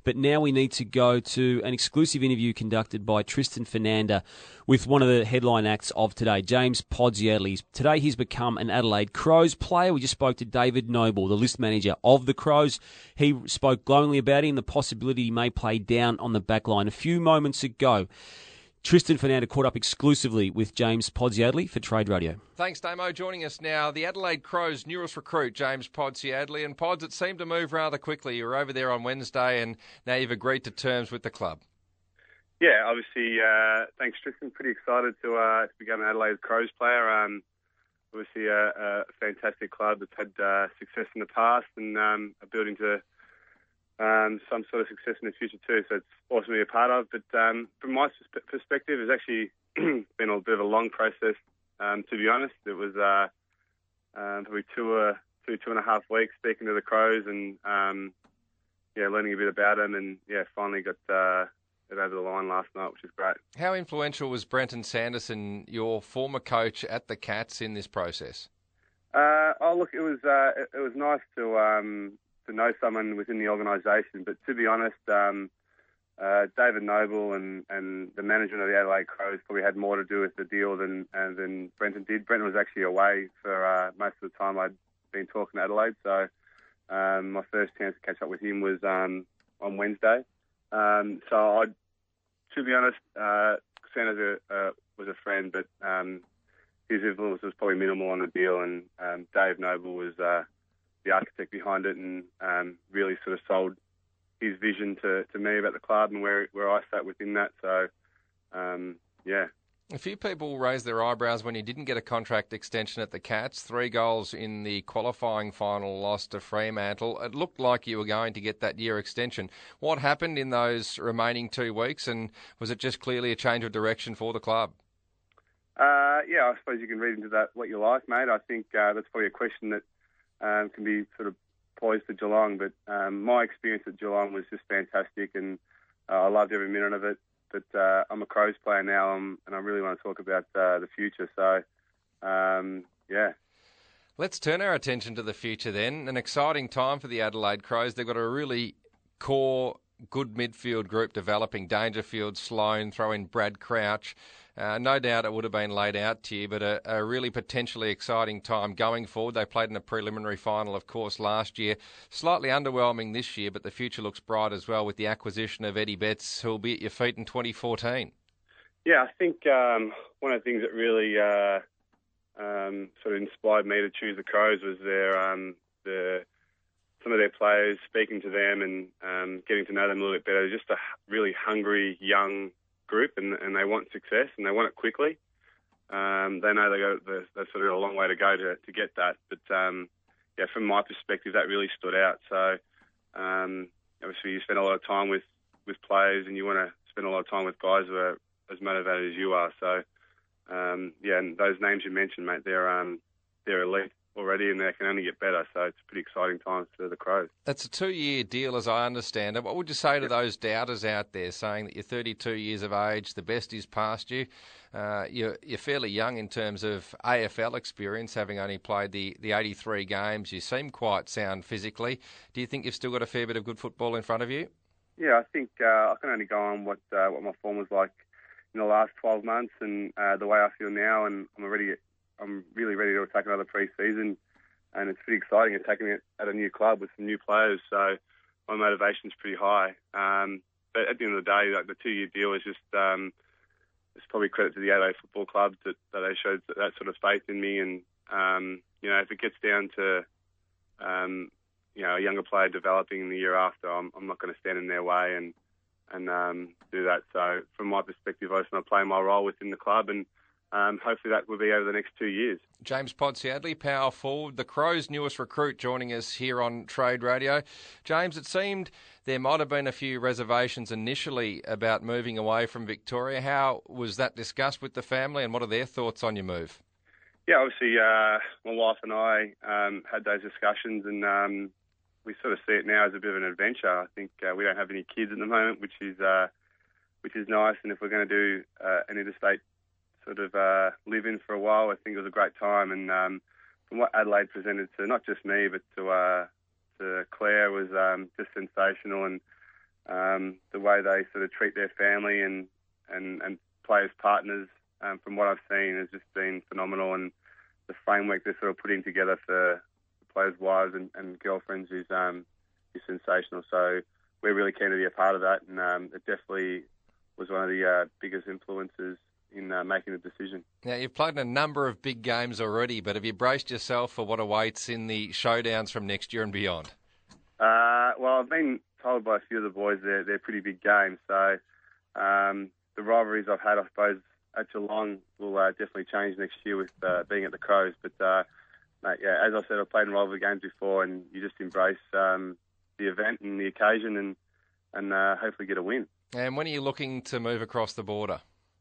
But now we need to go to an exclusive interview conducted by Tristan Fernanda with one of the headline acts of today, James Podsiadly. Today he's become an Adelaide Crows player. We just spoke to David Noble, the list manager of the Crows. He spoke glowingly about him, the possibility he may play down on the back line. A few moments ago, Tristan Fernanda caught up exclusively with James Podsiadly for Trade Radio. Thanks, Damo. Joining us now, the Adelaide Crows' newest recruit, James Podsiadly. And Pods, it seemed to move rather quickly. You were over there on Wednesday and now you've agreed to terms with the club. Yeah, obviously, thanks, Tristan. Pretty excited to become an Adelaide Crows player. Obviously, a fantastic club that's had success in the past and are building to some sort of success in the future too, so it's awesome to be a part of. But from my perspective, it's actually been a bit of a long process, to be honest. It was probably two and a half weeks speaking to the Crows and learning a bit about them, and finally got it over the line last night, which is great. How influential was Brenton Sanderson, your former coach at the Cats, in this process? It was nice to know someone within the organisation, but to be honest, David Noble and the management of the Adelaide Crows probably had more to do with the deal than Brenton did. Brenton was actually away for most of the time I'd been talking to Adelaide, so my first chance to catch up with him was on Wednesday. To be honest, Sanders was a friend, but his influence was probably minimal on the deal, and Dave Noble was the architect behind it and really sort of sold his vision to me about the club and where I sat within that. So, A few people raised their eyebrows when you didn't get a contract extension at the Cats. 3 goals in the qualifying final loss to Fremantle. It looked like you were going to get that year extension. What happened in those remaining 2 weeks, and was it just clearly a change of direction for the club? I suppose you can read into that what you like, mate. I think that's probably a question that can be sort of poised to Geelong, but my experience at Geelong was just fantastic, and I loved every minute of it. But I'm a Crows player now, and I really want to talk about the future. So, Let's turn our attention to the future then. An exciting time for the Adelaide Crows. They've got a really core, good midfield group developing. Dangerfield, Sloane, throw in Brad Crouch. No doubt it would have been laid out to you, but a really potentially exciting time going forward. They played in a preliminary final, of course, last year. Slightly underwhelming this year, but the future looks bright as well with the acquisition of Eddie Betts, who will be at your feet in 2014. Yeah, I think one of the things that really sort of inspired me to choose the Crows was some of their players, speaking to them and getting to know them a little bit better. Just a really hungry, young group, and they want success and they want it quickly. They know they've sort of a long way to go to get that. But from my perspective, that really stood out. So obviously you spend a lot of time with players, and you want to spend a lot of time with guys who are as motivated as you are. So and those names you mentioned, mate, they're elite already, and they can only get better. So it's a pretty exciting time for the Crows. It's a 2-year deal, as I understand it. What would you say to those doubters out there saying that you're 32 years of age, the best is past you? You're fairly young in terms of AFL experience, having only played the 83 games. You seem quite sound physically. Do you think you've still got a fair bit of good football in front of you? Yeah, I think I can only go on what my form was like in the last 12 months and the way I feel now, and I'm really ready to take another pre-season, and it's pretty exciting attacking it at a new club with some new players. So my motivation's pretty high. But at the end of the day, like, the 2-year deal is just it's probably credit to the Adelaide Football Club that they showed that sort of faith in me. And if it gets down to a younger player developing in the year after, I'm not going to stand in their way and do that. So from my perspective, I just want to play my role within the club, and hopefully that will be over the next 2 years. James Podsiadly, power forward, the Crows' newest recruit, joining us here on Trade Radio. James, it seemed there might have been a few reservations initially about moving away from Victoria. How was that discussed with the family, and what are their thoughts on your move? Yeah, obviously my wife and I had those discussions, and we sort of see it now as a bit of an adventure. I think we don't have any kids at the moment, which is nice. And if we're going to do an interstate sort of live-in for a while, I think it was a great time. And from what Adelaide presented to not just me, but to Claire, was just sensational. And the way they sort of treat their family and play as partners, from what I've seen, has just been phenomenal. And the framework they're sort of putting together for players' wives and girlfriends is sensational. So we're really keen to be a part of that, and it definitely was one of the biggest influences in making the decision. Now, you've played in a number of big games already, but have you braced yourself for what awaits in the showdowns from next year and beyond? Well, I've been told by a few of the boys they're pretty big games. So the rivalries I've had, I suppose, at Geelong will definitely change next year with being at the Crows. But mate, yeah, as I said, I've played in rivalry games before, and you just embrace the event and the occasion, and hopefully get a win. And when are you looking to move across the border?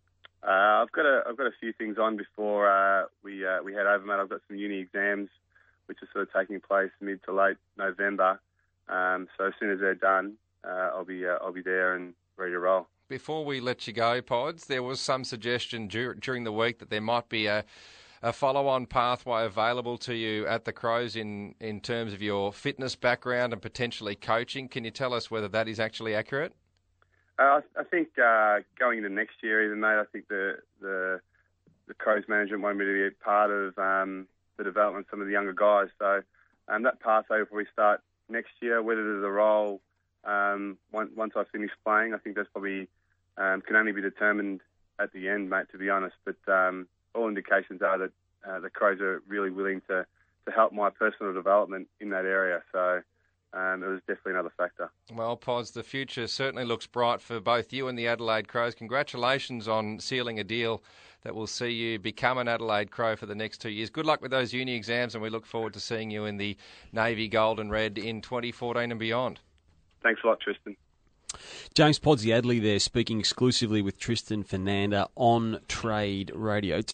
I've got a few things on before we head over, mate. I've got some uni exams, which are sort of taking place mid to late November. So as soon as they're done, I'll be there and ready to roll. Before we let you go, Pods, there was some suggestion during the week that there might be a follow-on pathway available to you at the Crows in terms of your fitness background and potentially coaching. Can you tell us whether that is actually accurate? I think going into next year, even, mate, I think the Crows management wanted me to be a part of the development of some of the younger guys. So that pathway will probably start next year. Whether there's a role once I finish playing, I think that's probably can only be determined at the end, mate, to be honest. But all indications are that the Crows are really willing to help my personal development in that area. So it was definitely another factor. Well, Pods, the future certainly looks bright for both you and the Adelaide Crows. Congratulations on sealing a deal that will see you become an Adelaide Crow for the next 2 years. Good luck with those uni exams, and we look forward to seeing you in the Navy Gold and Red in 2014 and beyond. Thanks a lot, Tristan. James Podsiadly there, speaking exclusively with Tristan Fernanda on Trade Radio.